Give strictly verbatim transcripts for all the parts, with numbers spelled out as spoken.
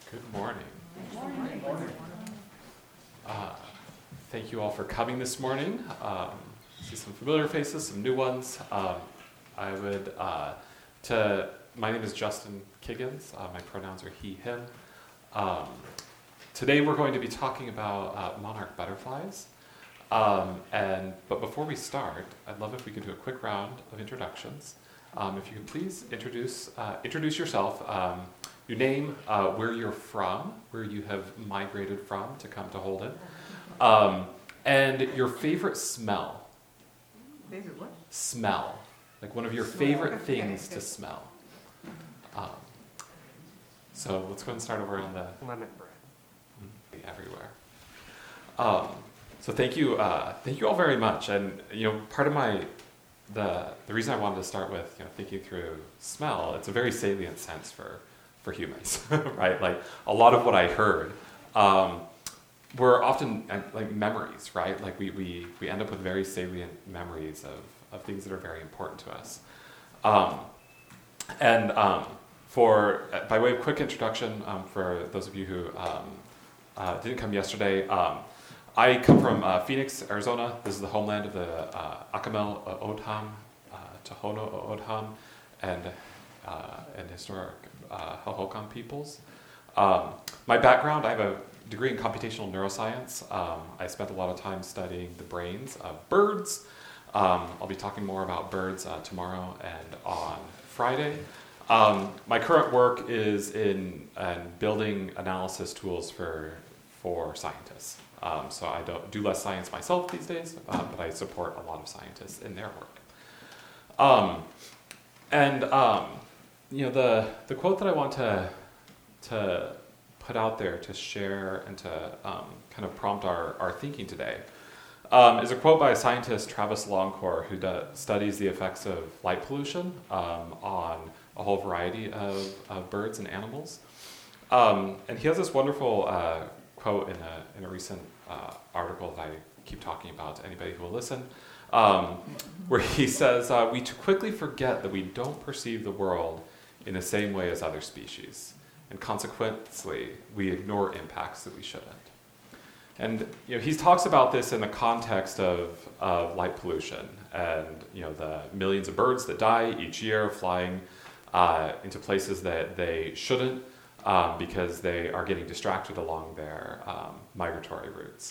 Good morning. Good morning. Uh, thank you all for coming this morning. Um, see some familiar faces, some new ones. Um, I would, uh, to, my name is Justin Kiggins. Uh, my pronouns are he, him. Um, today we're going to be talking about uh, monarch butterflies. Um, and But before we start, I'd love if we could do a quick round of introductions. Um, if you could please introduce uh, introduce yourself, um, your name, uh, where you're from, where you have migrated from to come to Holden, um, and your favorite smell. Favorite what? Smell. Like one of your Smell. favorite Okay, things okay. to smell. Um, so let's go and start over on the Lemon bread. everywhere. Um, so thank you, uh, thank you all very much. And you know, part of my the the reason I wanted to start with you know thinking through smell, it's a very salient sense for for humans, right? Like a lot of what I heard um, were often uh, like memories, right? Like we we we end up with very salient memories of of things that are very important to us. Um, and um, for by way of quick introduction, um, for those of you who um, uh, didn't come yesterday. Um, I come from uh, Phoenix, Arizona. This is the homeland of the uh, Acamel O'odham, uh, Tohono O'odham, and uh, and historic uh, Hohokam peoples. Um, my background, I have a degree in computational neuroscience. Um, I spent a lot of time studying the brains of birds. Um, I'll be talking more about birds uh, tomorrow and on Friday. Um, my current work is in, in building analysis tools for for scientists. Um, so I don't do less science myself these days, uh, but I support a lot of scientists in their work. Um, and um, you know, the the quote that I want to to put out there to share and to um, kind of prompt our, our thinking today um, is a quote by scientist Travis Longcore, who do, studies the effects of light pollution um, on a whole variety of, of birds and animals. Um, and he has this wonderful uh, quote in a in a recent uh, article that I keep talking about to anybody who will listen, um, where he says, uh, "We too quickly forget that we don't perceive the world in the same way as other species, and consequently, we ignore impacts that we shouldn't." And you know, he talks about this in the context of of light pollution and you know the millions of birds that die each year flying uh, into places that they shouldn't. Um, because they are getting distracted along their um, migratory routes.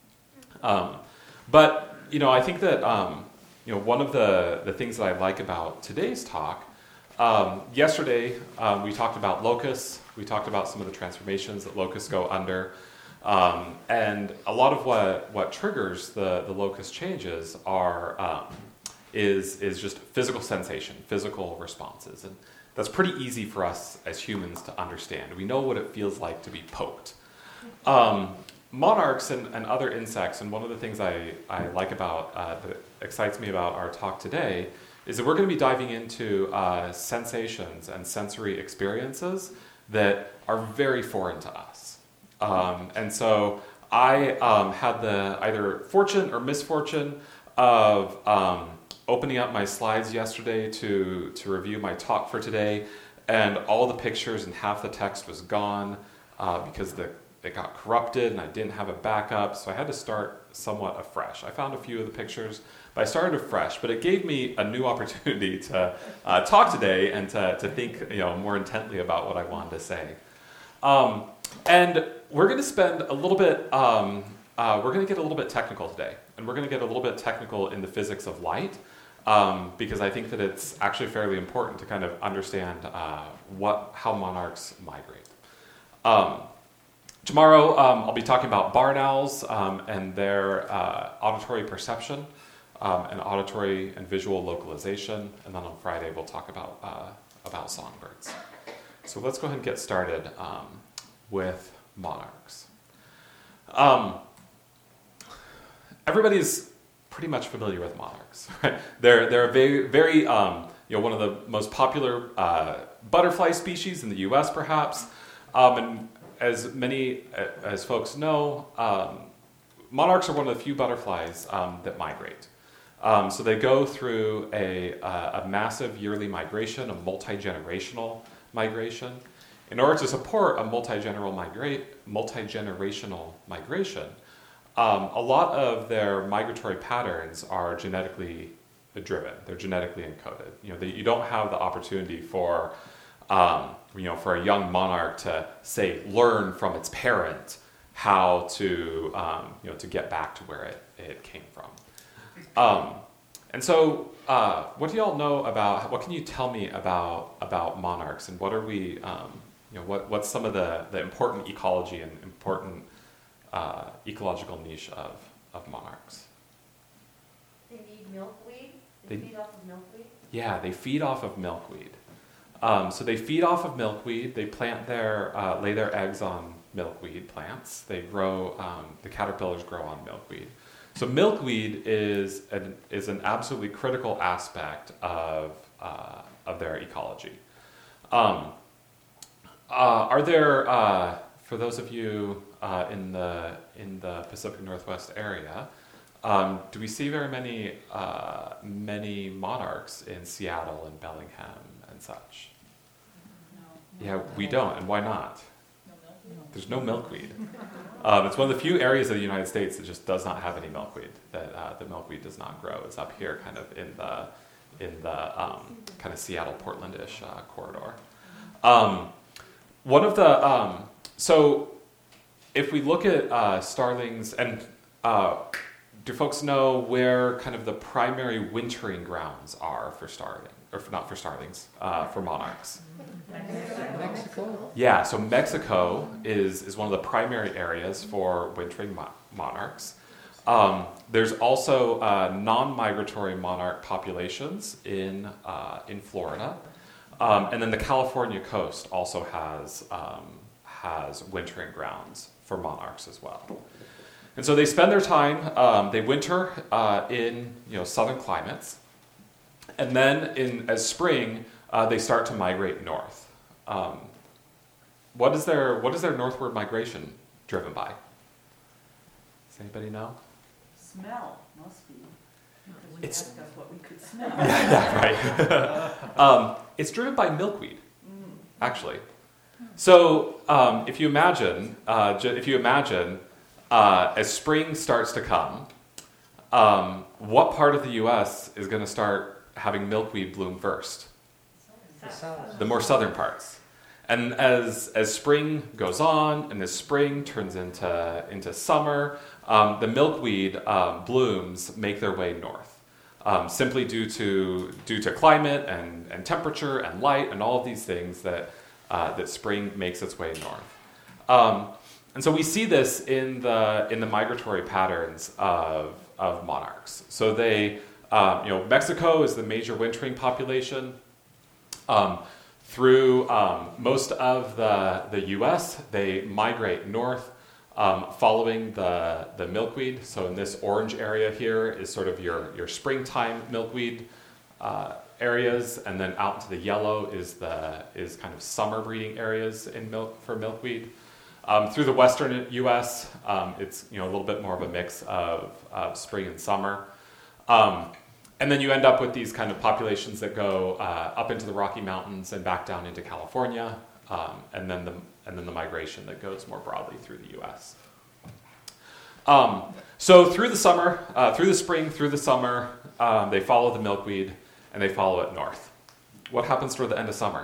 Um, but, you know, I think that, um, you know, one of the, the things that I like about today's talk, um, yesterday um, we talked about locusts, we talked about some of the transformations that locusts go under, um, and a lot of what, what triggers the, the locust changes are, um, is, is just physical sensation, physical responses. And that's pretty easy for us as humans to understand. We know what it feels like to be poked. Um, monarchs and, and other insects, and one of the things I, I like about, uh, that excites me about our talk today, is that we're going to be diving into uh, sensations and sensory experiences that are very foreign to us. Um, and so I um, had the either fortune or misfortune of um, opening up my slides yesterday to, to review my talk for today, and all the pictures and half the text was gone uh, because the, it got corrupted and I didn't have a backup, so I had to start somewhat afresh. I found a few of the pictures, but I started afresh, but it gave me a new opportunity to uh, talk today and to, to think you know, more intently about what I wanted to say. Um, and we're going to spend a little bit, um, uh, we're going to get a little bit technical today, and we're going to get a little bit technical in the physics of light. Um, because I think that it's actually fairly important to kind of understand uh, what how monarchs migrate. Um, tomorrow um, I'll be talking about barn owls um, and their uh, auditory perception um, and auditory and visual localization, and then on Friday we'll talk about uh, about songbirds. So let's go ahead and get started um, with monarchs. Um, everybody's pretty much familiar with monarchs, right? They're they're a very very um, you know one of the most popular uh, butterfly species in the U S perhaps, um, and as many as folks know, um, monarchs are one of the few butterflies um, that migrate. Um, so they go through a uh, a massive yearly migration, a multi-generational migration, in order to support a multi-general migrate, multi-generational migration, um, a lot of their migratory patterns are genetically driven. They're genetically encoded. You know, they, you don't have the opportunity for, um, you know, for a young monarch to say learn from its parent how to, um, you know, to get back to where it, it came from. Um, and so, uh, what do y'all know about? What can you tell me about about monarchs, and what are we, um, you know, what what's some of the the important ecology and important uh, ecological niche of of monarchs? They need milkweed. They- They, feed off of milkweed. Yeah, they feed off of milkweed. Um, so they feed off of milkweed. They plant their, uh, lay their eggs on milkweed plants. They grow, um, the caterpillars grow on milkweed. So milkweed is an, is an absolutely critical aspect of, uh, of their ecology. Um, uh, are there, uh, for those of you uh, in the in the Pacific Northwest area, Um, do we see very many uh, many monarchs in Seattle and Bellingham and such? No. Yeah, we don't, and why not? No milk. There's no milkweed. Um, it's one of the few areas of the United States that just does not have any milkweed. That uh, the milkweed does not grow. It's up here, kind of in the in the um, kind of Seattle Portlandish uh, corridor. Um, one of the um, so if we look at uh, starlings and uh, do folks know where kind of the primary wintering grounds are for starling, or for, not for starlings, uh, for monarchs? Mexico? Yeah, so Mexico is, is one of the primary areas for wintering mo- monarchs. Um, there's also uh, non-migratory monarch populations in uh, in Florida, um, and then the California coast also has um, has wintering grounds for monarchs as well. And so they spend their time, um, they winter uh, in you know southern climates, and then in as spring uh, they start to migrate north. Um, what is their what is their northward migration driven by? Does anybody know? Smell, must be. Because you It's- asked us what we could smell. Yeah, right. um, it's driven by milkweed, actually. So um, if you imagine, uh, ju- if you imagine. Uh, as spring starts to come, um, what part of the U S is going to start having milkweed bloom first? The more southern parts. And as as spring goes on, and as spring turns into into summer, um, the milkweed um, blooms make their way north, um, simply due to due to climate and, and temperature and light and all of these things that uh, that spring makes its way north. Um, And so we see this in the in the migratory patterns of of monarchs. So they, um, you know, Mexico is the major wintering population. Um, through um, most of the the U S, they migrate north, um, following the the milkweed. So in this orange area here is sort of your your springtime milkweed uh, areas, and then out into the yellow is the is kind of summer breeding areas in milk for milkweed. Um, through the western U S, um, it's you know a little bit more of a mix of, of spring and summer, um, and then you end up with these kind of populations that go uh, up into the Rocky Mountains and back down into California, um, and then the and then the migration that goes more broadly through the U S. Um, so through the summer, uh, through the spring, through the summer, um, they follow the milkweed and they follow it north. What happens toward the end of summer?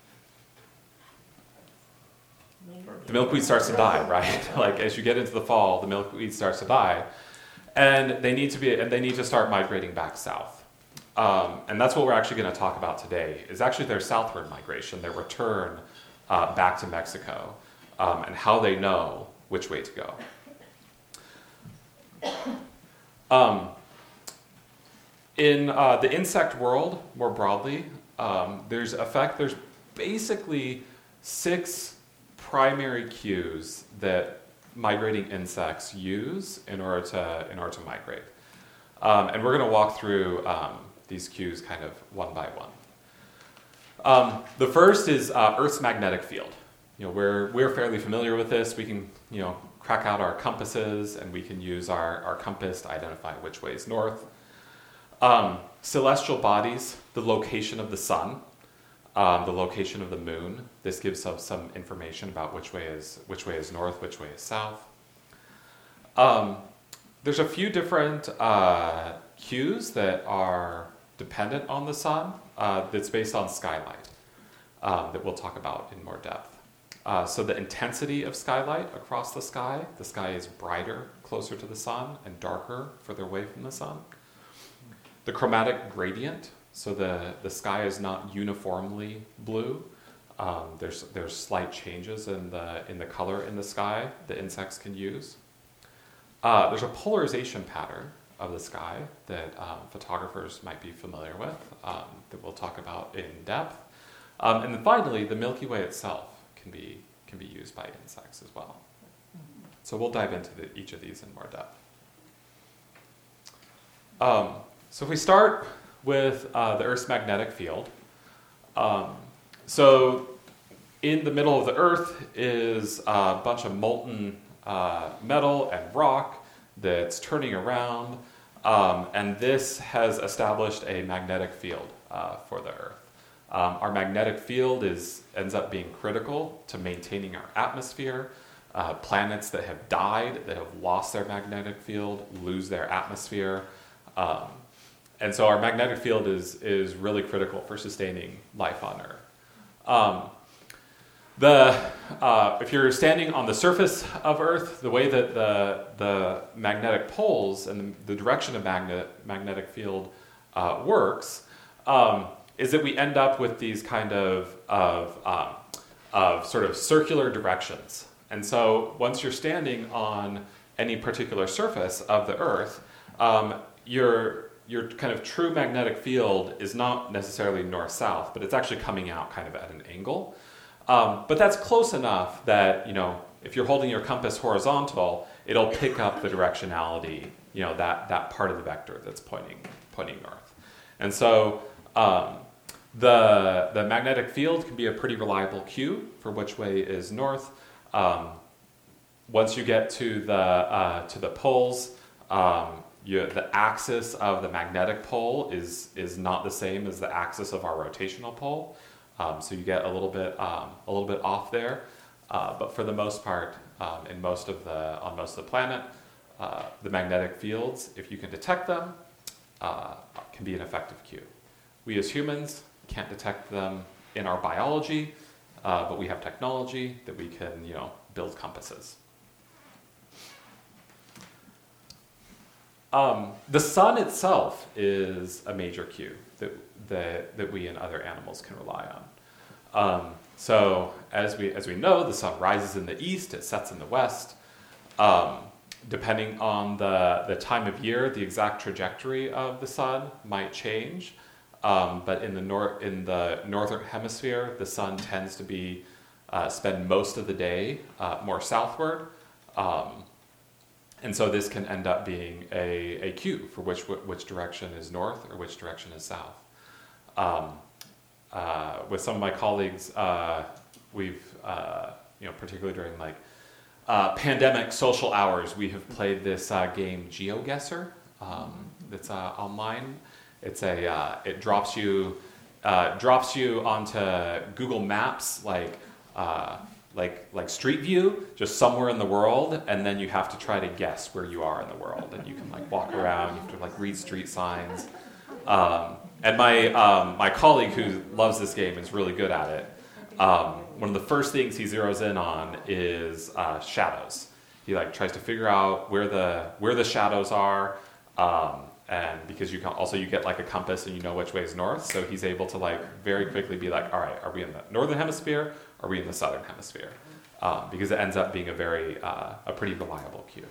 The milkweed starts to die, right? Like as you get into the fall, the milkweed starts to die, and they need to be and they need to start migrating back south. Um, and that's what we're actually going to talk about today. Is actually their southward migration, their return uh, back to Mexico, um, and how they know which way to go. Um, in uh, the insect world, more broadly, um, there's effect. There's basically six primary cues that migrating insects use in order to in order to migrate, um, and we're going to walk through um, these cues kind of one by one. Um, the first is uh, Earth's magnetic field. You know, we're we're fairly familiar with this. We can you know crack out our compasses, and we can use our, our compass to identify which way is north. Um, celestial bodies, the location of the sun. um, the location of the moon. This gives us some information about which way is which way is north, which way is south. Um, there's a few different uh, cues that are dependent on the sun. Uh, that's based on skylight um, that we'll talk about in more depth. Uh, so the intensity of skylight across the sky, the sky is brighter closer to the sun and darker further away from the sun. The chromatic gradient, so the, the sky is not uniformly blue. Um, there's there's slight changes in the in the color in the sky that insects can use. Uh, there's a polarization pattern of the sky that um, photographers might be familiar with, um, that we'll talk about in depth. Um, and then finally, the Milky Way itself can be can be used by insects as well. So we'll dive into the, each of these in more depth. Um, so if we start with uh, the Earth's magnetic field, um, so in the middle of the Earth is a bunch of molten uh, metal and rock that's turning around, um, and this has established a magnetic field uh, for the Earth. Um, our magnetic field is ends up being critical to maintaining our atmosphere. Uh, planets that have died, that have lost their magnetic field, lose their atmosphere. Um, and so our magnetic field is, is really critical for sustaining life on Earth. Um, the, uh, if you're standing on the surface of Earth, the way that the, the magnetic poles and the, the direction of magnet, magnetic field uh, works, um, is that we end up with these kind of, of, um, of sort of circular directions. And so once you're standing on any particular surface of the Earth, um, your, your kind of true magnetic field is not necessarily north-south, but it's actually coming out kind of at an angle. Um, but that's close enough that, you know, if you're holding your compass horizontal, it'll pick up the directionality, you know, that, that part of the vector that's pointing, pointing north. And so um, the, the magnetic field can be a pretty reliable cue for which way is north. Um, once you get to the uh, to the poles, um, you, the axis of the magnetic pole is is not the same as the axis of our rotational pole, um, so you get a little bit um, a little bit off there. Uh, but for the most part, um, in most of the on most of the planet, uh, the magnetic fields, if you can detect them, uh, can be an effective cue. We as humans can't detect them in our biology. Uh, but we have technology that we can, you know, build compasses. Um, the sun itself is a major cue that, that that we and other animals can rely on. Um, so as we as we know, the sun rises in the east, it sets in the west. Um, depending on the the time of year, the exact trajectory of the sun might change. Um, but in the nor- in the northern hemisphere, the sun tends to be uh, spend most of the day uh, more southward, um, and so this can end up being a, a cue for which which direction is north or which direction is south. Um, uh, with some of my colleagues, uh, we've uh, you know particularly during like uh, pandemic social hours, we have played this uh, game GeoGuessr um, that's uh, online. It's a uh, it drops you uh, drops you onto Google Maps like uh, like like Street View, just somewhere in the world, and then you have to try to guess where you are in the world. And you can like walk around, you have to like read street signs. Um, and my um, my colleague who loves this game is really good at it. Um, one of the first things he zeroes in on is uh, shadows. He like tries to figure out where the where the shadows are. Um, And because you can also you get like a compass and you know which way is north, so he's able to like very quickly be like, all right, are we in the northern hemisphere? Or are we in the southern hemisphere? Um, because it ends up being a very uh, a pretty reliable cue.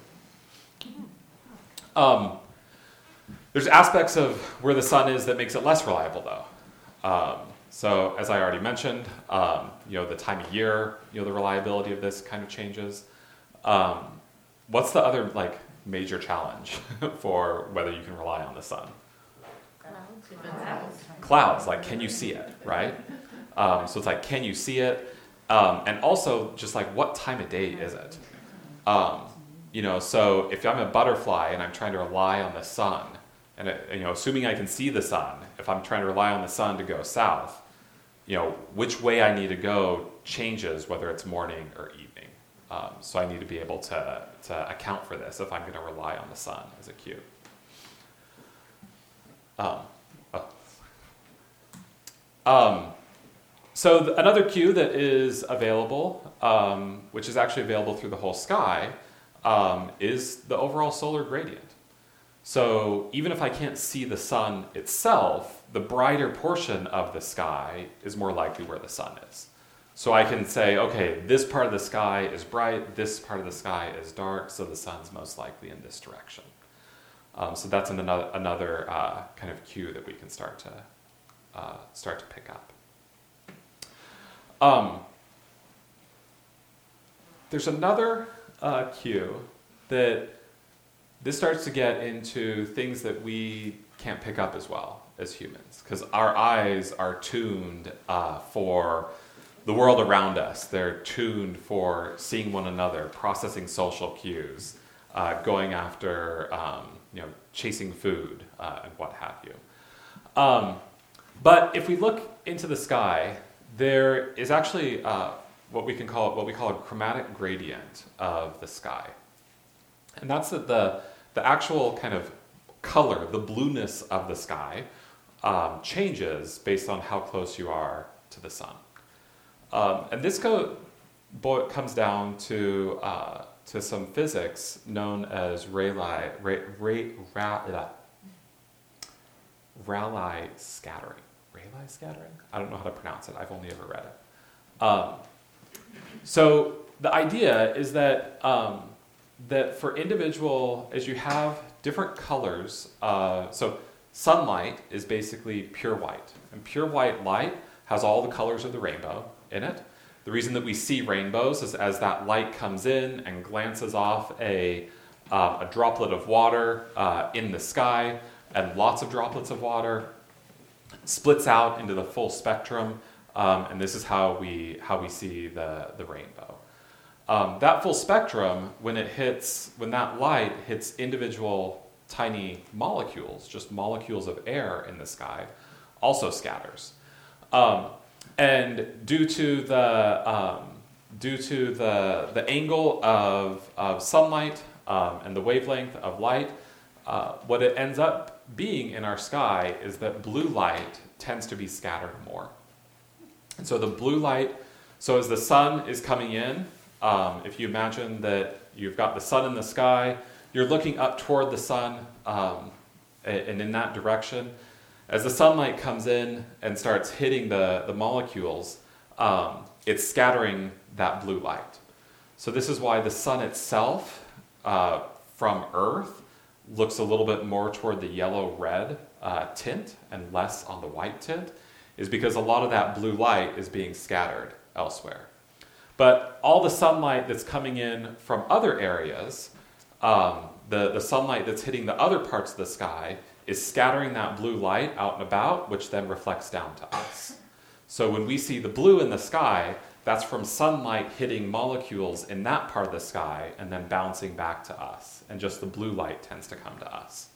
Um, there's aspects of where the sun is that makes it less reliable, though. Um, so as I already mentioned, um, you know the time of year, you know the reliability of this kind of changes. Um, what's the other like major challenge for whether you can rely on the sun? Clouds. Clouds, like can you see it, right? Um, so it's like, can you see it? Um, and also just like what time of day is it? Um, you know, so if I'm a butterfly and I'm trying to rely on the sun, and it, you know, assuming I can see the sun, if I'm trying to rely on the sun to go south, you know, which way I need to go changes whether it's morning or evening. Um, so I need to be able to, to account for this if I'm going to rely on the sun as a cue. Um, oh. um, so th- another cue that is available, um, which is actually available through the whole sky, um, is the overall solar gradient. So even if I can't see the sun itself, the brighter portion of the sky is more likely where the sun is. So I can say, okay, this part of the sky is bright, this part of the sky is dark, so the sun's most likely in this direction. Um, so that's an, another, another uh, kind of cue that we can start to uh, start to pick up. Um, there's another uh, cue that this starts to get into things that we can't pick up as well as humans, because our eyes are tuned uh, for the world around us. They're tuned for seeing one another, processing social cues, uh, going after, um, you know, chasing food, uh, and what have you. Um, but if we look into the sky, there is actually uh, what we can call what we call a chromatic gradient of the sky, and that's that the the actual kind of color, the blueness of the sky, um, changes based on how close you are to the sun. Um, and this go, bo- comes down to uh, to some physics known as Rayleigh, Ray, Ray, Ra, Rayleigh scattering. Rayleigh scattering? I don't know how to pronounce it. I've only ever read it. Um, so the idea is that um, that for individual, as you have different colors, uh, so sunlight is basically pure white, and pure white light has all the colors of the rainbow in it. The reason that we see rainbows is as that light comes in and glances off a, uh, a droplet of water uh, in the sky, and lots of droplets of water, splits out into the full spectrum, um, and this is how we how we see the, the rainbow. Um, that full spectrum, when it hits, when that light hits individual tiny molecules, just molecules of air in the sky, also scatters. Um, and due to the um, due to the the angle of of sunlight um, and the wavelength of light, uh, what it ends up being in our sky is that blue light tends to be scattered more. And so the blue light, so as the sun is coming in, um, if you imagine that you've got the sun in the sky, you're looking up toward the sun, um, and in that direction. As the sunlight comes in and starts hitting the, the molecules, um, it's scattering that blue light. So this is why the sun itself, uh, from Earth, looks a little bit more toward the yellow-red uh, tint and less on the white tint, is because a lot of that blue light is being scattered elsewhere. But all the sunlight that's coming in from other areas, um, the, the sunlight that's hitting the other parts of the sky, is scattering that blue light out and about, which then reflects down to us. So when we see the blue in the sky, that's from sunlight hitting molecules in that part of the sky and then bouncing back to us. And just the blue light tends to come to us.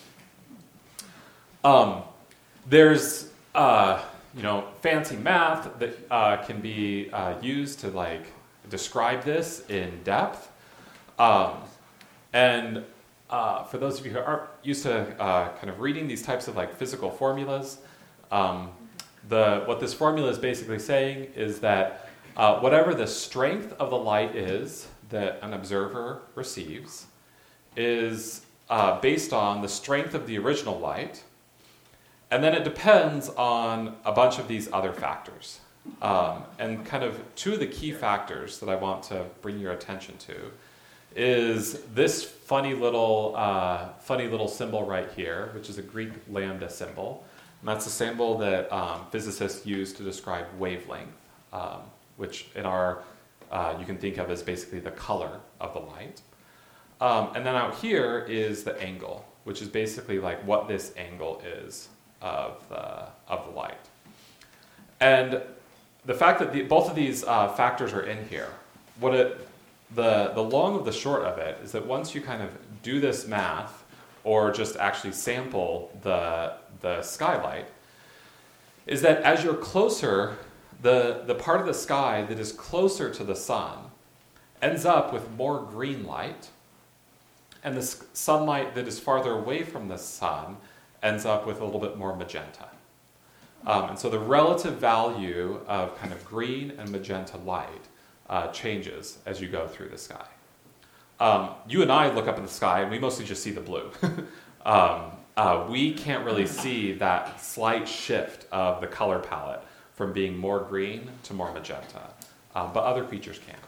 Um, there's uh, you know, fancy math that uh, can be uh, used to like describe this in depth. Um, and Uh, for those of you who aren't used to uh, kind of reading these types of like physical formulas, um, the what this formula is basically saying is that uh, whatever the strength of the light is that an observer receives is uh, based on the strength of the original light, and then it depends on a bunch of these other factors. Um, and kind of two of the key factors that I want to bring your attention to is this funny little uh, funny little symbol right here, which is a Greek lambda symbol. And that's a symbol that um, physicists use to describe wavelength, um, which in our uh, you can think of as basically the color of the light. Um, and then out here is the angle, which is basically like what this angle is of the, of the light. And the fact that the, both of these uh, factors are in here, what it The, the long of the short of it is that once you kind of do this math or just actually sample the, the skylight, is that as you're closer, the, the part of the sky that is closer to the sun ends up with more green light, and the s- sunlight that is farther away from the sun ends up with a little bit more magenta. Um, and so the relative value of kind of green and magenta light uh, changes as you go through the sky. Um, you and I look up in the sky and we mostly just see the blue. um, uh, we can't really see that slight shift of the color palette from being more green to more magenta, um, but other creatures can.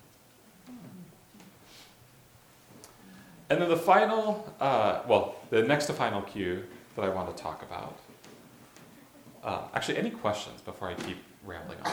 And then the final, uh, well, the next to final cue that I want to talk about. Uh, actually, any questions before I keep rambling on?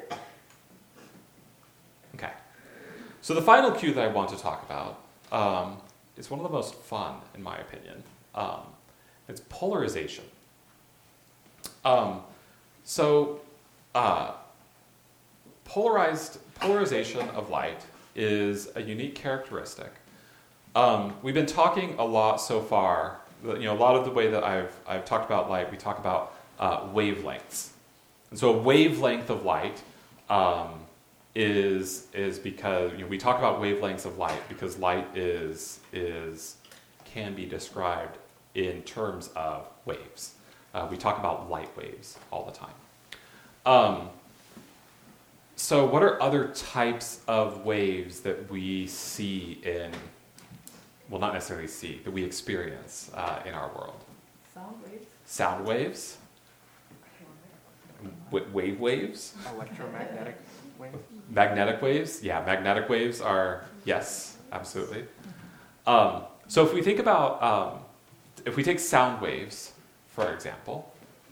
Okay. So the final cue that I want to talk about um, is one of the most fun, in my opinion. Um, it's polarization. Um, so uh, polarized polarization of light is a unique characteristic. Um, we've been talking a lot so far. You know, a lot of the way that I've I've talked about light, we talk about uh, wavelengths. And so a wavelength of light um, is is because you know, we talk about wavelengths of light because light is is can be described in terms of waves. Uh, we talk about light waves all the time. Um, so what are other types of waves that we see in, well, not necessarily see, that we experience uh, in our world? Sound waves? Sound waves? W- wave waves? Electromagnetic waves? Magnetic waves? Yeah, magnetic waves are, yes, absolutely. Um, so if we think about, um, if we take sound waves, for example,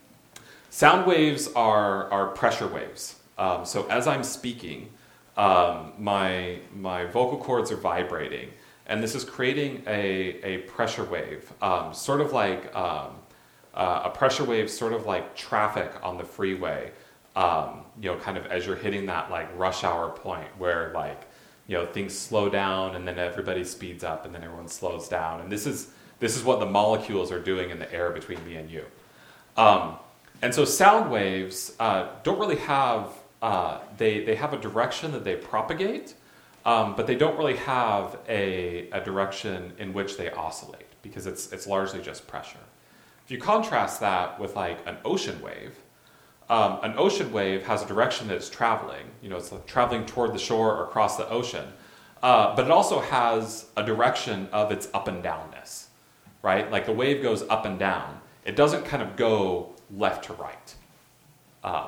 sound waves are, are pressure waves. Um, so as I'm speaking, um, my, my vocal cords are vibrating, and this is creating a, a pressure wave, um, sort of like um, uh, a pressure wave, sort of like traffic on the freeway, um, you know, kind of as you're hitting that like rush hour point where like, you know, things slow down and then everybody speeds up and then everyone slows down. And this is, this is what the molecules are doing in the air between me and you. Um, and so sound waves uh, don't really have, uh, they, they have a direction that they propagate, um, but they don't really have a, a direction in which they oscillate because it's, it's largely just pressure. If you contrast that with like an ocean wave, um, an ocean wave has a direction that it's traveling. You know, it's like traveling toward the shore or across the ocean, uh, but it also has a direction of its up and downness, right? Like the wave goes up and down. It doesn't kind of go left to right. Um,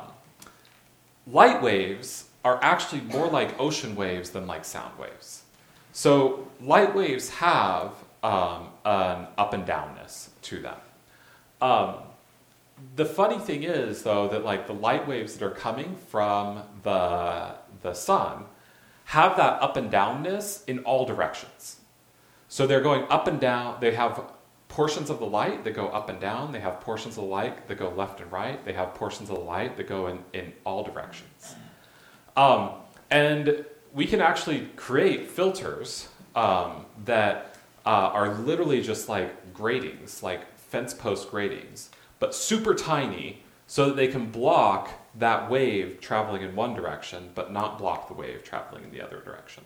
light waves are actually more like ocean waves than like sound waves. So light waves have um, an up and downness to them. Um, the funny thing is, though, that like the light waves that are coming from the the sun have that up and downness in all directions. So they're going up and down. They have portions of the light that go up and down. They have portions of the light that go left and right. They have portions of the light that go in, in all directions. Um, and we can actually create filters um, that uh, are literally just like gratings, like fence post gratings, but super tiny so that they can block that wave traveling in one direction, but not block the wave traveling in the other direction.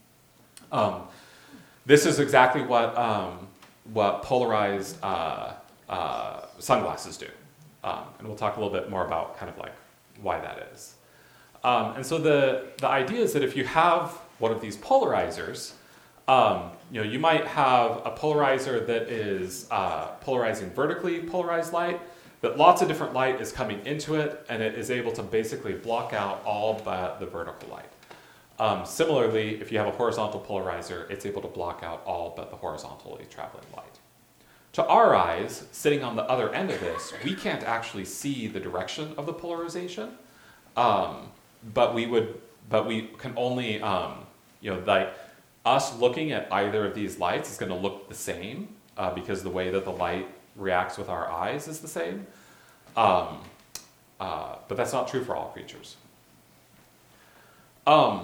Um, this is exactly what um, what polarized uh, uh, sunglasses do. Um, and we'll talk a little bit more about kind of like why that is. Um, and so the, the idea is that if you have one of these polarizers, um, you know, you might have a polarizer that is uh, polarizing vertically polarized light, but lots of different light is coming into it, and it is able to basically block out all but the vertical light. Um, similarly, if you have a horizontal polarizer, it's able to block out all but the horizontally traveling light. To our eyes, sitting on the other end of this, we can't actually see the direction of the polarization, um, but we would, but we can only, um, you know, like us looking at either of these lights is going to look the same uh, because the way that the light reacts with our eyes is the same. Um, uh, but that's not true for all creatures. Um,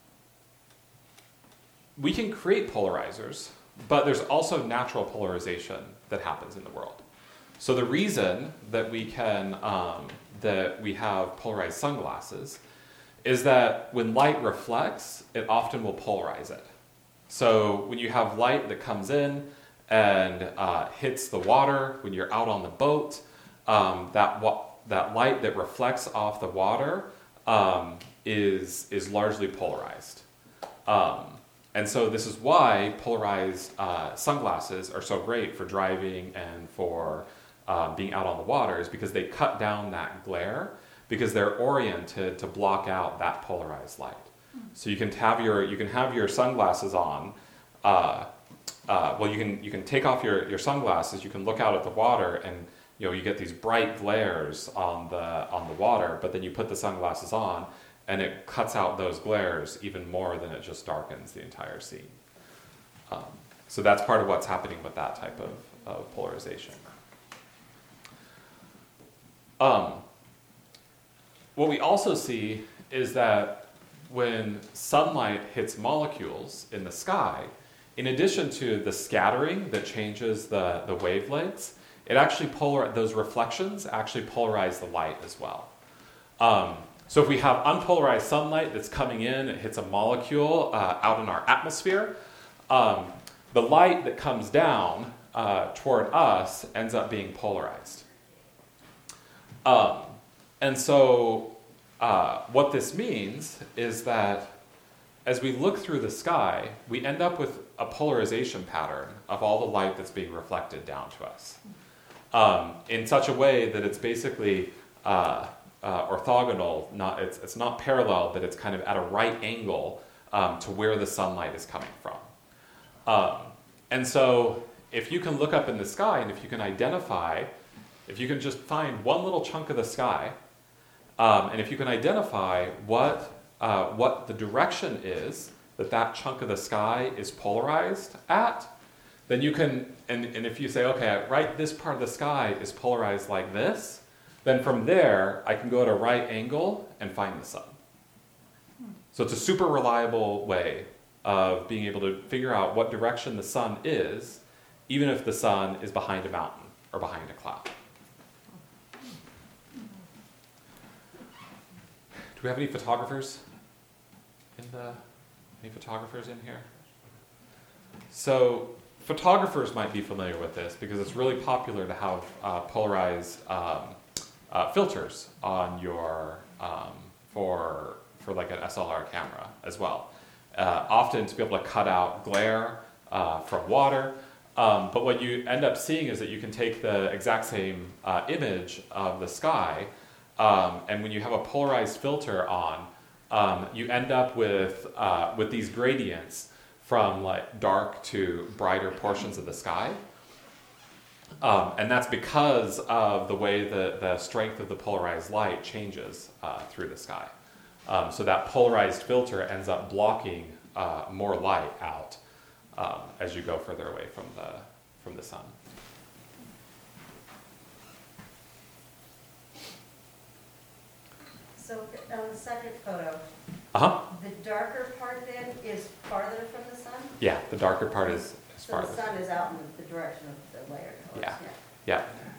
we can create polarizers, but there's also natural polarization that happens in the world. So the reason that we can um, that we have polarized sunglasses is that when light reflects, it often will polarize it. So when you have light that comes in and uh, hits the water, when you're out on the boat, um, that wa- that light that reflects off the water um, is is largely polarized. Um, and so this is why polarized uh, sunglasses are so great for driving and for um, being out on the water, is because they cut down that glare, because they're oriented to block out that polarized light. So you can have your you can have your sunglasses on. Uh, uh, well, you can you can take off your, your sunglasses. You can look out at the water, and you know you get these bright glares on the on the water. But then you put the sunglasses on, and it cuts out those glares even more than it just darkens the entire scene. Um, so that's part of what's happening with that type of, of polarization. Um, what we also see is that when sunlight hits molecules in the sky, in addition to the scattering that changes the, the wavelengths, it actually polar those reflections actually polarize the light as well. Um, so if we have unpolarized sunlight that's coming in, it hits a molecule uh, out in our atmosphere, um, the light that comes down uh, toward us ends up being polarized. Um, and so Uh, what this means is that as we look through the sky, we end up with a polarization pattern of all the light that's being reflected down to us, um, in such a way that it's basically uh, uh, orthogonal. Not it's it's not parallel, but it's kind of at a right angle um, to where the sunlight is coming from. Um, and so, if you can look up in the sky, and if you can identify, if you can just find one little chunk of the sky. Um, and if you can identify what uh, what the direction is that that chunk of the sky is polarized at, then you can, and, and if you say, okay, right, this part of the sky is polarized like this, then from there, I can go at a right angle and find the sun. So it's a super reliable way of being able to figure out what direction the sun is, even if the sun is behind a mountain or behind a cloud. Do we have any photographers in the, any photographers in here? So photographers might be familiar with this because it's really popular to have uh, polarized um, uh, filters on your, um, for, for like an S L R camera as well. Uh, often to be able to cut out glare uh, from water. Um, but what you end up seeing is that you can take the exact same uh, image of the sky, Um, and when you have a polarized filter on, um, you end up with uh, with these gradients from like dark to brighter portions of the sky, um, and that's because of the way the the strength of the polarized light changes uh, through the sky. Um, so that polarized filter ends up blocking uh, more light out um, as you go further away from the from the sun. So on the second photo, Uh-huh. the darker part then is farther from the sun? Yeah, the darker part is, is So the farther. sun is out in the direction of the layer colors, Yeah. yeah. Yeah.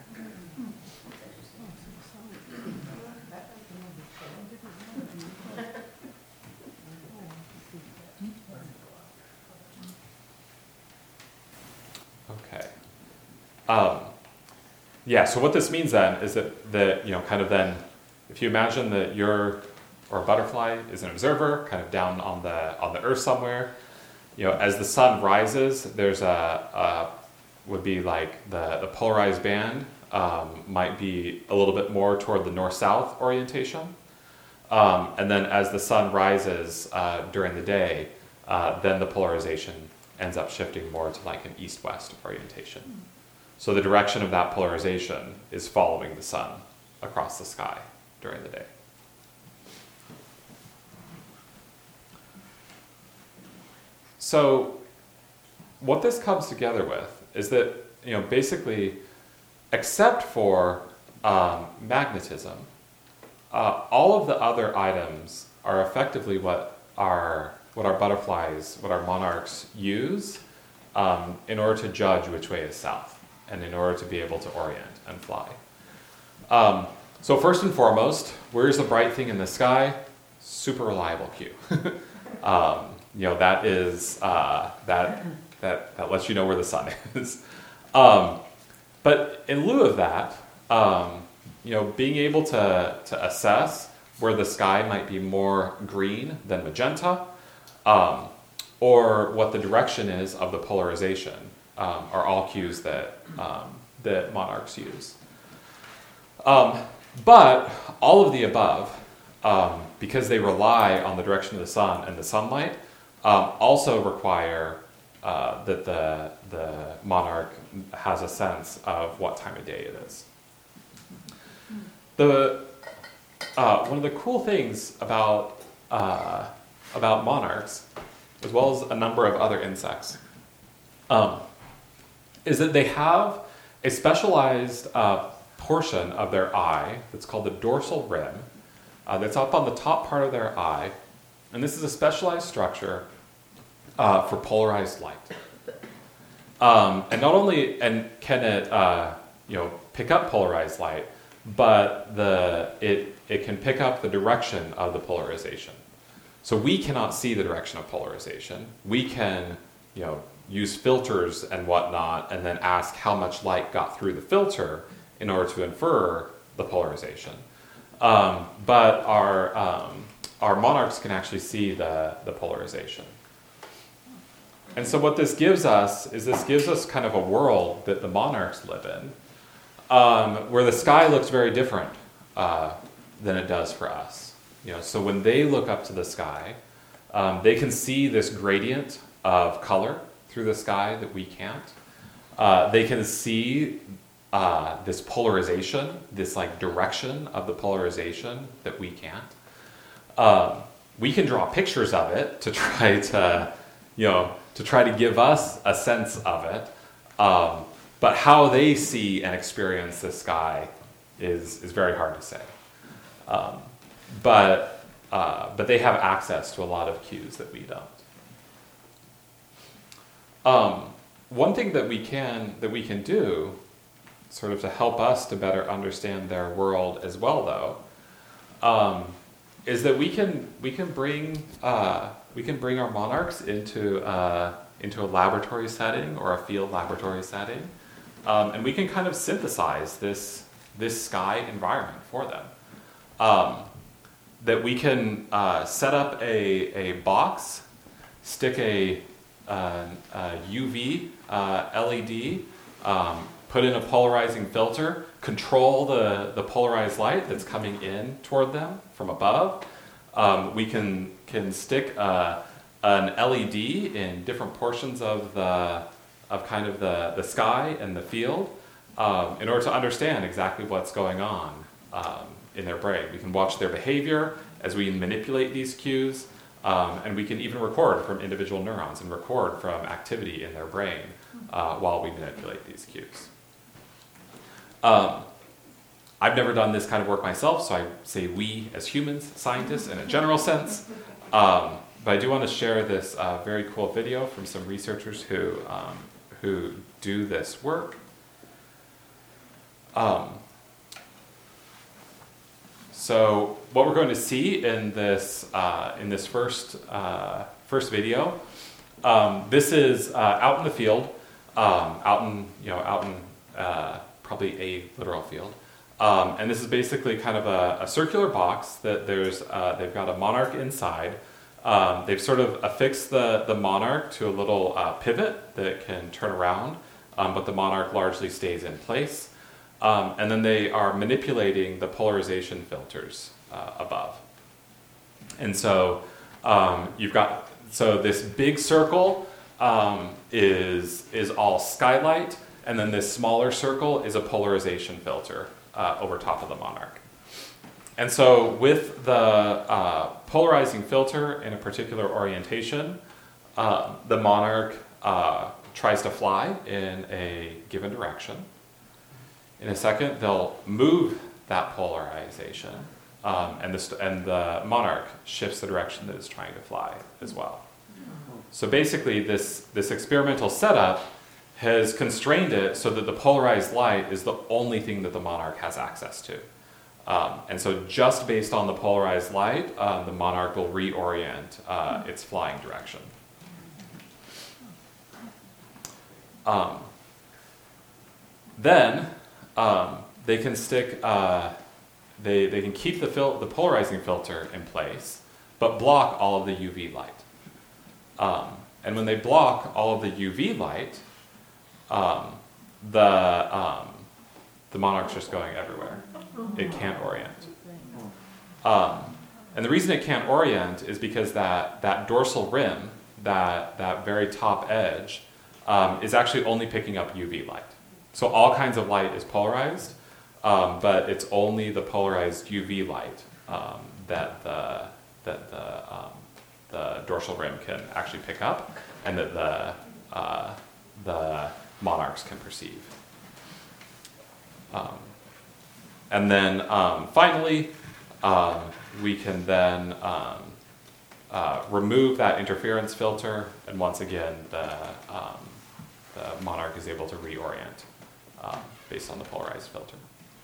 Okay. Um, yeah, so what this means then is that, the, you know, kind of then, if you imagine that you're, or a butterfly is an observer, kind of down on the on the earth somewhere, you know, as the sun rises, there's a, a would be like the, the polarized band um, might be a little bit more toward the north-south orientation. Um, and then as the sun rises uh, during the day, uh, then the polarization ends up shifting more to like an east-west orientation. So the direction of that polarization is following the sun across the sky during the day. So what this comes together with is that, you know, basically, except for um, magnetism, uh, all of the other items are effectively what our what our butterflies, what our monarchs use um, in order to judge which way is south. and in order to be able to orient and fly. Um, so first and foremost, where's the bright thing in the sky? Super reliable cue. um, you know, that is, uh, that, that, that lets you know where the sun is. um, but in lieu of that, um, you know, being able to, to assess where the sky might be more green than magenta, um, or what the direction is of the polarization, um, are all cues that, um, that monarchs use. Um, but all of the above, um, because they rely on the direction of the sun and the sunlight, um, also require uh, that the, the monarch has a sense of what time of day it is. The, uh, one of the cool things about, uh, about monarchs, as well as a number of other insects, um, is that they have a specialized uh, portion of their eye that's called the dorsal rim, uh, that's up on the top part of their eye, and this is a specialized structure uh, for polarized light. Um, and not only and can it uh, you know pick up polarized light, but the it it can pick up the direction of the polarization. So we cannot see the direction of polarization. We can you know use filters and whatnot, and then ask how much light got through the filter in order to infer the polarization. Um, but our um, our monarchs can actually see the, the polarization. And so what this gives us is this gives us kind of a world that the monarchs live in, um, where the sky looks very different uh, than it does for us. You know, so when they look up to the sky, um, they can see this gradient of color through the sky that we can't. Uh, they can see uh, this polarization, this like direction of the polarization that we can't. Um, we can draw pictures of it to try to, you know, to try to give us a sense of it. Um, but how they see and experience the sky is is very hard to say. Um, but uh, but they have access to a lot of cues that we don't. Um, one thing that we can that we can do, sort of to help us to better understand their world as well, though, um, is that we can we can bring uh, we can bring our monarchs into uh, into a laboratory setting or a field laboratory setting, um, and we can kind of synthesize this this sky environment for them. Um, that we can uh, set up a a box, stick a Uh, uh, U V uh, L E D, um, put in a polarizing filter, control the, the polarized light that's coming in toward them from above. Um, we can can stick uh, an L E D in different portions of the of kind of the, the sky and the field um, in order to understand exactly what's going on um, in their brain. We can watch their behavior as we manipulate these cues. Um, and we can even record from individual neurons and record from activity in their brain uh, while we manipulate these cues. Um, I've never done this kind of work myself, so I say we as humans, scientists in a general sense. Um, but I do want to share this uh, very cool video from some researchers who, um, who do this work. Um, So what we're going to see in this uh, in this first uh, first video, um, this is uh, out in the field, um, out in you know out in uh, probably a literal field, um, and this is basically kind of a, a circular box that there's uh, they've got a monarch inside. Um, they've sort of affixed the the monarch to a little uh, pivot that can turn around, um, but the monarch largely stays in place. Um, and then they are manipulating the polarization filters uh, above. And so um, you've got, so this big circle um, is, is all skylight, and then this smaller circle is a polarization filter uh, over top of the monarch. And so with the uh, polarizing filter in a particular orientation, uh, the monarch uh, tries to fly in a given direction. In a second, they'll move that polarization, um, and, the st- and the monarch shifts the direction that it's trying to fly as well. So basically, this, this experimental setup has constrained it so that the polarized light is the only thing that the monarch has access to. Um, and so just based on the polarized light, um, the monarch will reorient uh, its flying direction. Um, then um, they can stick, uh, they, they can keep the, fil- the polarizing filter in place, but block all of the U V light. Um, and when they block all of the U V light, um, the, um, the monarch's just going everywhere. It can't orient. Um, and the reason it can't orient is because that, that dorsal rim, that, that very top edge, um, is actually only picking up U V light. So all kinds of light is polarized, um, but it's only the polarized U V light um, that, the, that the, um, the dorsal rim can actually pick up, and that the, uh, the monarchs can perceive. Um, And then um, finally, um, we can then um, uh, remove that interference filter, and once again, the, um, the monarch is able to reorient um, based on the polarized filter.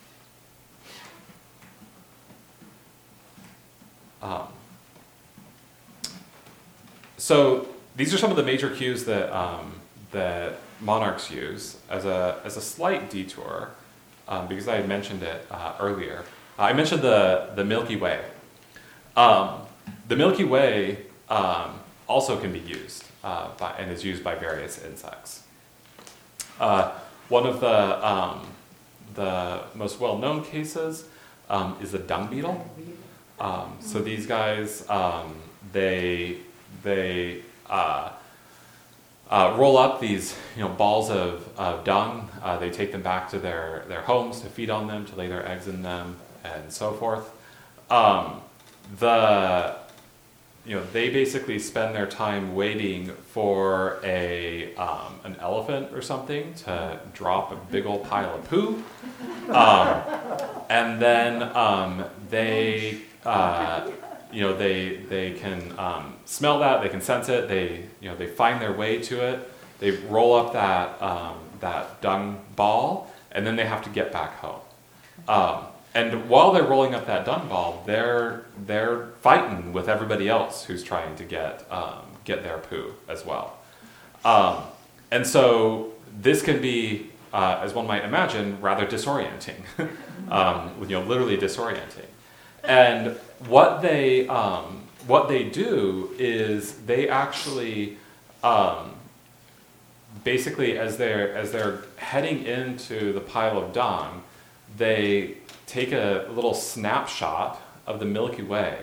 Um, so these are some of the major cues that um, that monarchs use. As a as a slight detour, Um, because I had mentioned it uh, earlier. Uh, I mentioned the, the Milky Way. Um, the Milky Way um, also can be used uh, by, and is used by various insects. Uh, one of the, um, the most well-known cases um, is the dung beetle. Um, so these guys, um, they, they uh, Uh, roll up these, you know, balls of, of dung. Uh, they take them back to their, their homes to feed on them, to lay their eggs in them, and so forth. Um, the, you know, they basically spend their time waiting for a um, an elephant or something to drop a big old pile of poo, um, and then um, they. Uh, You know, they they can um, smell that, they can sense it, they you know they find their way to it, they roll up that um, that dung ball, and then they have to get back home. Um, and while they're rolling up that dung ball, they're they're fighting with everybody else who's trying to get um, get their poo as well. Um, and so this can be, uh, as one might imagine, rather disorienting. um, you know, literally disorienting. And what they um, what they do is they actually um, basically as they're as they're heading into the pile of dung, they take a little snapshot of the Milky Way,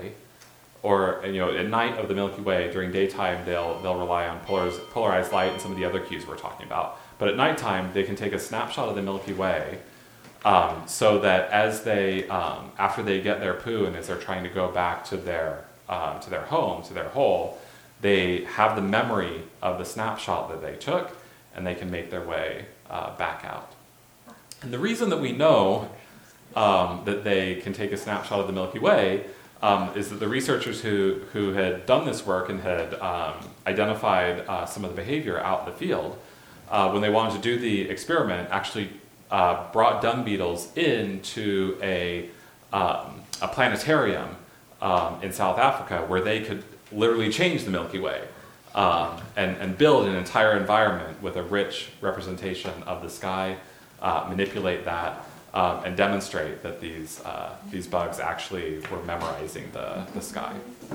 or you know at night of the Milky Way. During daytime, they'll they'll rely on polarized, polarized light and some of the other cues we're talking about. But at nighttime, they can take a snapshot of the Milky Way. Um, so that as they, um, after they get their poo and as they're trying to go back to their, um, to their home, to their hole, they have the memory of the snapshot that they took, and they can make their way uh, back out. And the reason that we know um, that they can take a snapshot of the Milky Way um, is that the researchers who, who had done this work and had um, identified uh, some of the behavior out in the field, uh, when they wanted to do the experiment, actually Uh, brought dung beetles into a, um, a planetarium um, in South Africa where they could literally change the Milky Way um, and, and build an entire environment with a rich representation of the sky, uh, manipulate that, um, and demonstrate that these, uh, these bugs actually were memorizing the, the sky.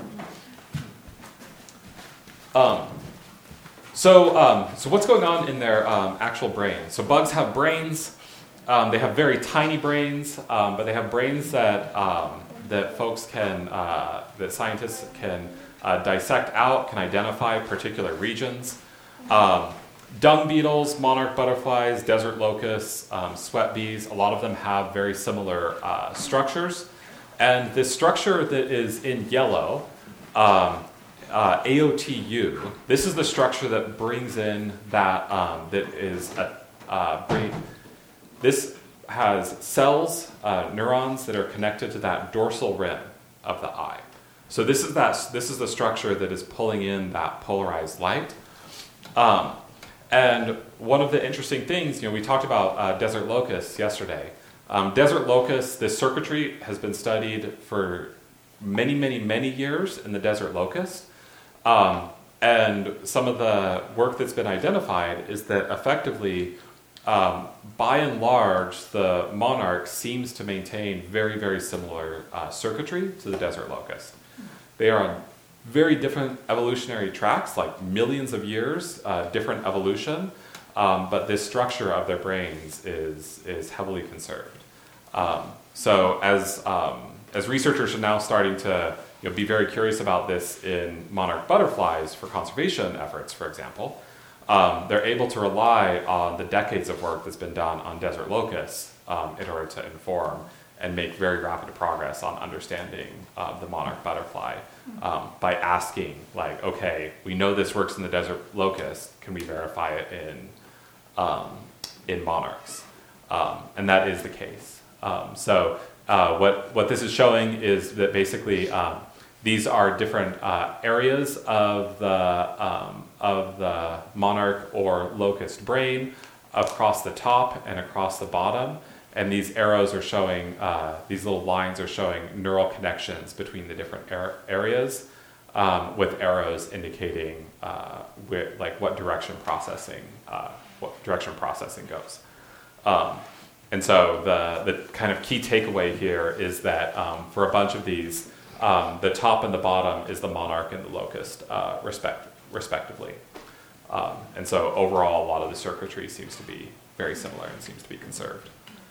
Um, so, um, so what's going on in their um, actual brains? So bugs have brains. Um, they have very tiny brains, um, but they have brains that um, that folks can, uh, that scientists can uh, dissect out, can identify particular regions. Um, dung beetles, monarch butterflies, desert locusts, um, sweat bees, a lot of them have very similar uh, structures. And this structure that is in yellow, um, uh, A O T U, this is the structure that brings in that, um, that is a, uh, bring, This has cells, uh, neurons that are connected to that dorsal rim of the eye. So this is that. This is the structure that is pulling in that polarized light. Um, and one of the interesting things, you know, we talked about uh, desert locusts yesterday. Um, desert locusts, this circuitry has been studied for many, many, many years in the desert locust. Um, and some of the work that's been identified is that effectively, um, by and large, the monarch seems to maintain very, very similar uh, circuitry to the desert locust. They are on very different evolutionary tracks, like millions of years, uh, different evolution, um, but this structure of their brains is, is heavily conserved. Um, so as, um, as researchers are now starting to you know, be very curious about this in monarch butterflies for conservation efforts, for example, um, they're able to rely on the decades of work that's been done on desert locusts um, in order to inform and make very rapid progress on understanding uh, the monarch butterfly um, by asking, like, okay, we know this works in the desert locust, can we verify it in, um, in monarchs? Um, and that is the case. Um, so uh, what, what this is showing is that basically um, these are different uh, areas of the, um, of the monarch or locust brain across the top and across the bottom. And these arrows are showing, uh, these little lines are showing neural connections between the different ar- areas, um, with arrows indicating uh, where, like what direction processing, uh, what direction processing goes. Um, and so the the kind of key takeaway here is that um, for a bunch of these, um, the top and the bottom is the monarch and the locust, uh, respect respectively. Um, and so overall, a lot of the circuitry seems to be very similar and seems to be conserved.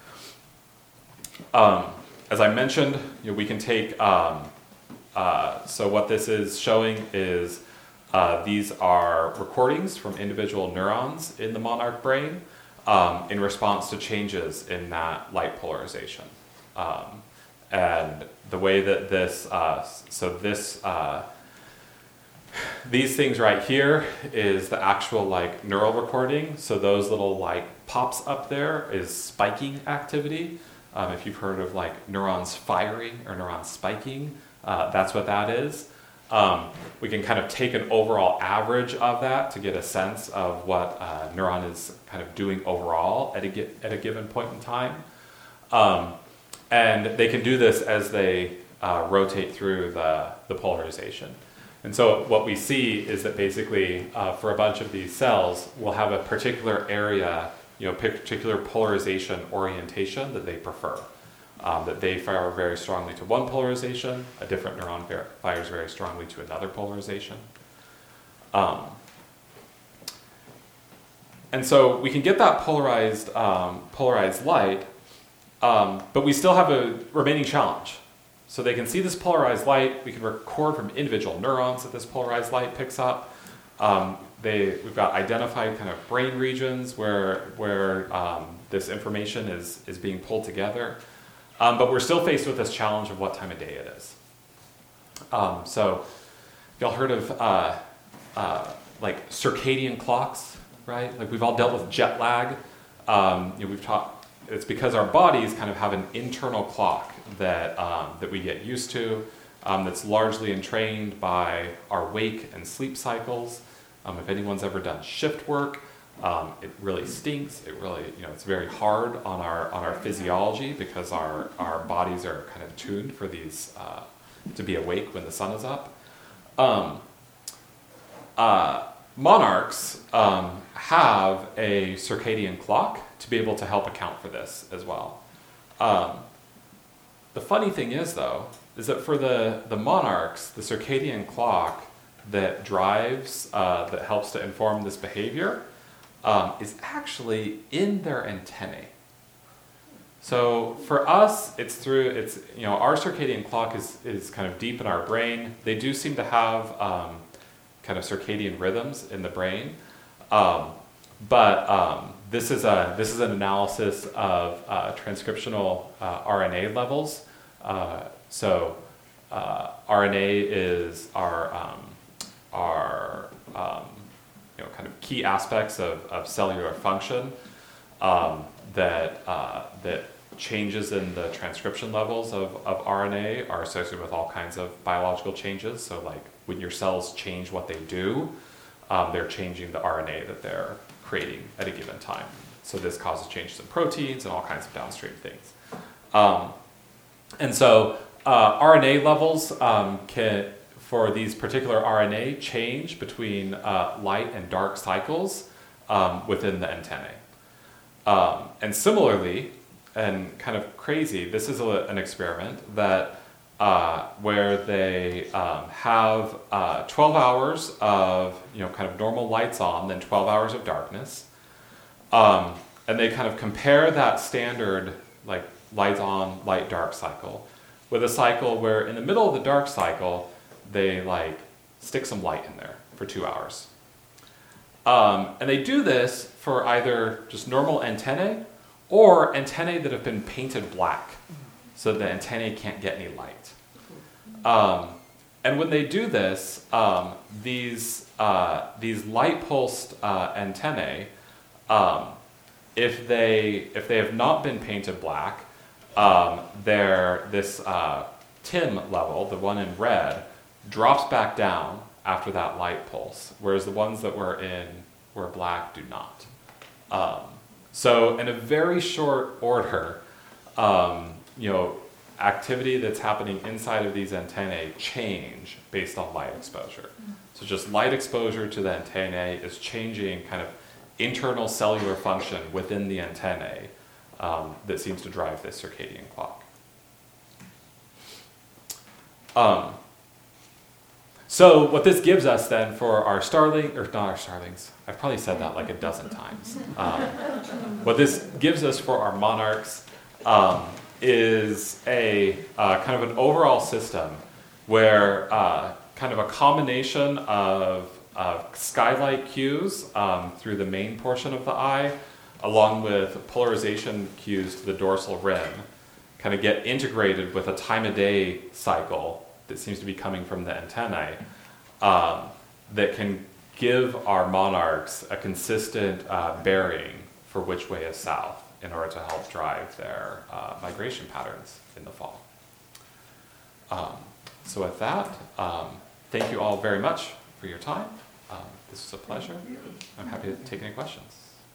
Um, as I mentioned, you know, we can take, um, uh, so what this is showing is uh, these are recordings from individual neurons in the monarch brain um, in response to changes in that light polarization. Um, and the way that this, uh, so this, uh, these things right here is the actual like neural recording. So those little like pops up there is spiking activity. Um, if you've heard of like neurons firing or neurons spiking, uh, that's what that is. Um, we can kind of take an overall average of that to get a sense of what a neuron is kind of doing overall at a, at a given point in time. Um, and they can do this as they uh, rotate through the, the polarization. And so what we see is that basically uh, for a bunch of these cells, we'll have a particular area, you know, particular polarization orientation that they prefer. Um, that they fire very strongly to one polarization, a different neuron fires very strongly to another polarization. Um, and so we can get that polarized, um, polarized light, um, but we still have a remaining challenge. So they can see this polarized light. We can record from individual neurons that this polarized light picks up. Um, they, we've got identified kind of brain regions where, where um, this information is, is being pulled together. Um, but we're still faced with this challenge of what time of day it is. Um, so y'all heard of uh, uh, like circadian clocks, right? Like we've all dealt with jet lag. Um, you know, we've taught, it's because our bodies kind of have an internal clock that, um, that we get used to, um, that's largely entrained by our wake and sleep cycles. Um, if anyone's ever done shift work, um, it really stinks. It really, you know, it's very hard on our on our physiology because our, our bodies are kind of tuned for these uh, to be awake when the sun is up. Um, uh, monarchs um, have a circadian clock to be able to help account for this as well. Um, the funny thing is, though, is that for the, the monarchs, the circadian clock that drives, uh, that helps to inform this behavior, um, is actually in their antennae. So for us, it's through, it's, you know, our circadian clock is, is kind of deep in our brain. They do seem to have um, kind of circadian rhythms in the brain. Um, but um, this is a this is an analysis of uh, transcriptional uh, R N A levels. Uh, so uh, R N A is our um, our um, you know kind of key aspects of, of cellular function um, that uh, that changes in the transcription levels of, of R N A are associated with all kinds of biological changes. So like when your cells change what they do, um, they're changing the R N A that they're creating at a given time. So this causes changes in proteins and all kinds of downstream things. Um, and so uh, R N A levels um, can, for these particular R N A, change between uh, light and dark cycles um, within the antennae. Um, and similarly, and kind of crazy, this is a, an experiment that uh, where they um, have uh, twelve hours of, you know, kind of normal lights on, then twelve hours of darkness. Um, and they kind of compare that standard, like, lights on, light dark cycle with a cycle where in the middle of the dark cycle, they, like, stick some light in there for two hours. Um, and they do this for either just normal antennae or antennae that have been painted black so the antennae can't get any light. Um, and when they do this, um, these, uh, these light pulsed uh, antennae, um, if, they, if they have not been painted black, um, their, this uh, T I M level, the one in red, drops back down after that light pulse, whereas the ones that were in were black do not. Um, so in a very short order, um, you know, activity that's happening inside of these antennae change based on light exposure. So just light exposure to the antennae is changing kind of internal cellular function within the antennae um, that seems to drive this circadian clock. Um, So what this gives us then for our starling, or not our starlings, I've probably said that like a dozen times. Um, what this gives us for our monarchs um, is a uh, kind of an overall system where uh, kind of a combination of, of skylight cues um, through the main portion of the eye, along with polarization cues to the dorsal rim, kind of get integrated with a time of day cycle that seems to be coming from the antennae, um, that can give our monarchs a consistent uh, bearing for which way is south in order to help drive their uh, migration patterns in the fall. Um, so with that, um, thank you all very much for your time. Um, this was a pleasure. I'm happy to take any questions.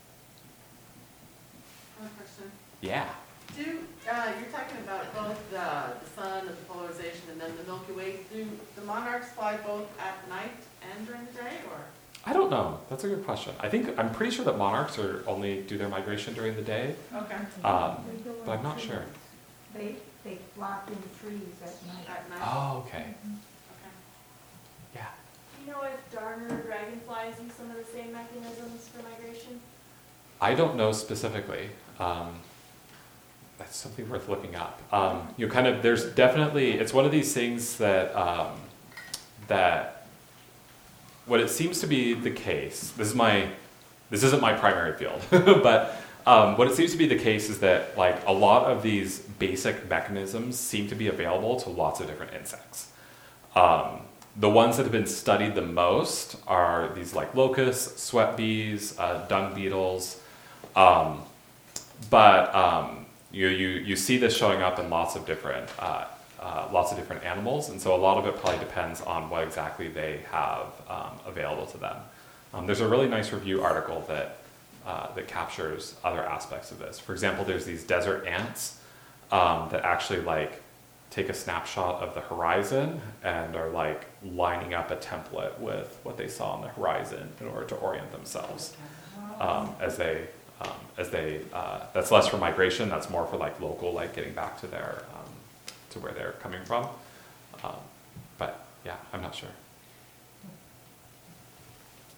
One question. Yeah. Do, uh, you're talking about both the, the sun and the polarization and then the Milky Way. Do the monarchs fly both at night and during the day, or? I don't know. That's a good question. I think, I'm pretty sure that monarchs are only do their migration during the day, Okay. um, but I'm not sure. They, they flop in trees at night. At night? Oh, okay. Okay. Yeah. Do you know if darner dragonflies use some of the same mechanisms for migration? I don't know specifically. Um, that's something worth looking up. Um, you kind of, there's definitely, it's one of these things that, um, that what it seems to be the case, this is my, this isn't my primary field, but um, what it seems to be the case is that like a lot of these basic mechanisms seem to be available to lots of different insects. Um, the ones that have been studied the most are these like locusts, sweat bees, uh, dung beetles, um, but um, you, you, you see this showing up in lots of different uh, uh, lots of different animals, and so a lot of it probably depends on what exactly they have um, available to them. Um, there's a really nice review article that uh, that captures other aspects of this. For example, there's these desert ants um, that actually like take a snapshot of the horizon and are like lining up a template with what they saw on the horizon in order to orient themselves um, as they um, as they uh, that's less for migration, that's more for like local, like getting back to their um, to where they're coming from. Um, but yeah, I'm not sure.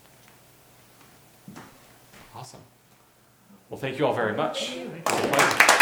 Awesome. Well, thank you all very much. It's a pleasure.